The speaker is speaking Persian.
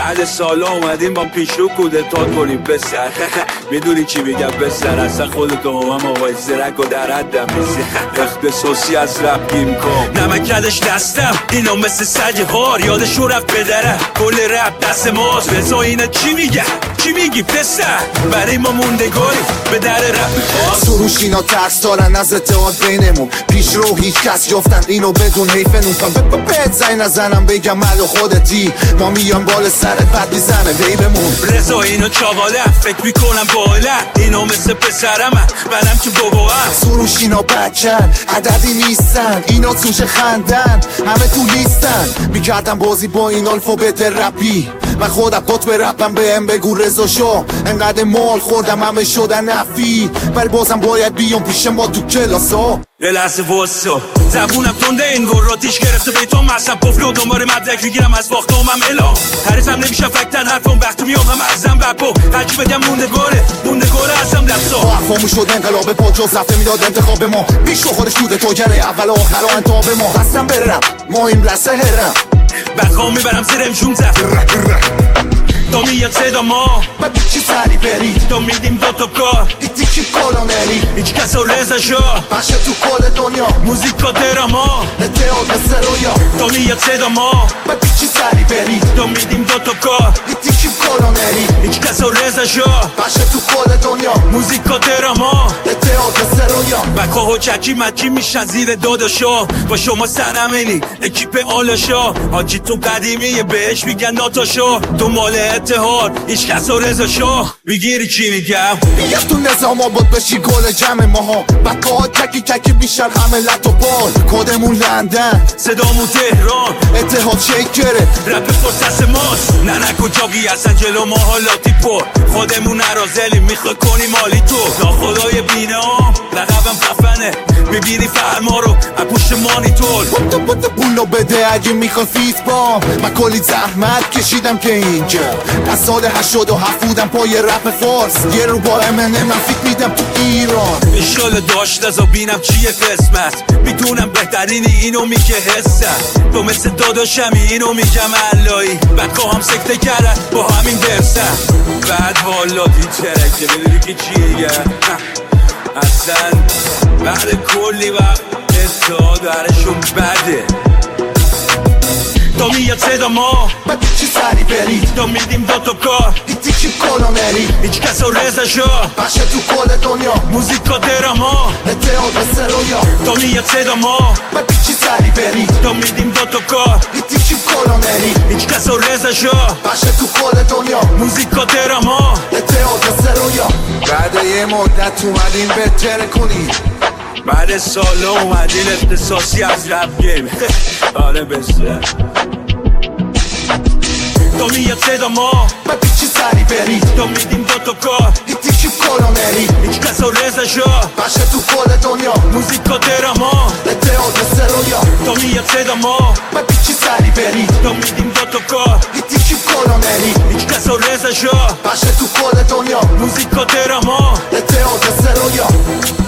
بعد سالا اومدیم با پیشرو کودتا کنیم بسر میدونی چی میگم بسر اصلا خودتو با من آقای زرک و در حدم نیستی اختصاصی از رپ گیم کن نمکدش دستم اینا مثل سج هار یادشون رفت بدره کل رپ دست ماست رضا اینا چی میگه چی میگی پسر برای ما موندگاری به در رپ میخواست سروش اینا ترس دارن از اتحاد بینمون پیش رو هیچ کس جفتن اینو بدون حیفنون بهت زنگ نزنم بگم ملو خودتی ما میان بال سرت بد میزنه ویبمون رضا اینو چاقاله فکر میکنم باله اینو مثل پسرم منم که بابا سروش اینا بکن عددی نیستن اینا توش خندن همه تو لیستن میکردم بازی با این الفابت رپی من خودم قطب رپم بهم بگو رضا شو انقدر مال خوردم همه شدن نفی ولی بازم باید بیام پیش ما تو کلاسا یه لحظه واسا زبونم تنده این وراتیش گرفته بیتون مصب پفلو دنباره مدرک میگیرم از باختم اعلام حریفم نمیشه فکتن حرفم وقتی میام هم ازم بپو هرچی بگم موندگاره ازم دستا حرفامو شد انقلاب پا جز رفته میداد انتخاب ما بیشو خودش توده توجره اول و آخر و انتاب ما قسم برم ما این رسه هرم بخوام میبرم زیرم 16 تو میاد صدا ما بعد چی سری بری تو میدیم دوتا کار ایتی چی کلونری هیچ کس رو رزا شو باشه تو کل دنیا موزیکا درما اتحاد مثل رویا تو میاد صدا ما بعد چی سری بری تو میدیم دوتا کار ایتی چی کلونری هیچ کس رو رزا شو باشه تو کل دنیا موزیکا درما اتحاد مثل رویا بکا و چکی مکی میشن زیر داداشا با شما سرمینی اکیپ آلاشا حاجیتون قدیمیه بهش میگن ناتاشا تو مال اتحاد هیچ کس رو رزا شو میگیری چی میگم میگم تو نظام آباد بشی گل جمع ماها بکا چکی میشن همه لط و بال کدمون لندن صدامون تهران اتحاد شیکره رپ فرسس ماست نه کجاگی اصلا جلو ما حالاتی پر خودمون نرازلی میخوای کنی مالی تو ناخدای بینام لقبم خفنه میبینی فرما رو از پشت مانیتور بوده پولو بده اگه میخوای فیس با من کلی زحمت کشیدم که اینجا از سال 87 بودم پای رپ فارس یه رو با امنم من فیک میدم تو ایران انشالله داشت ازا بینم چیه قسمت میدونم بهترینی اینو میگه حسم تو مثل داداشمی اینو میگم علایی بکا هم سکته کردن با همین درسم بعد والا دی ترکه بدونی که چیه اصلا بعد کلی وقت اتحاد درشون بده تو میاد صدا ما بعد چی سری بری تو میدیم دوتا کار ایتی چی کلونری هیچ کس رو رزا شو باشه تو کل دنیا موزیکا درما اتحاد مثل رویا تو میاد صدا ما بعد چی سری بری تو میدیم دوتا کار ایتی چی کلونری هیچ کس رو رزا شو باشه تو کل دنیا موزیکا درما اتحاد مثل رویا بعد یه مدت اومدین بهتره کنی بعد سالا اومدین اختصاصی از رپ گیم آره بسته تو میاد صدا ما بعد چی سری بری تو میدیم دوتا کار ایتی چی کلونری هیچ کس رو رزا شو باشه تو کل دنیا موزیکا درما اتحاد مثل رویا تو میاد صدا ما بعد چی سری بری تو میدیم دوتا کار ایتی چی کلونری هیچ کس رو رزا شو باشه تو کل دنیا موزیکا درما اتحاد مثل رویا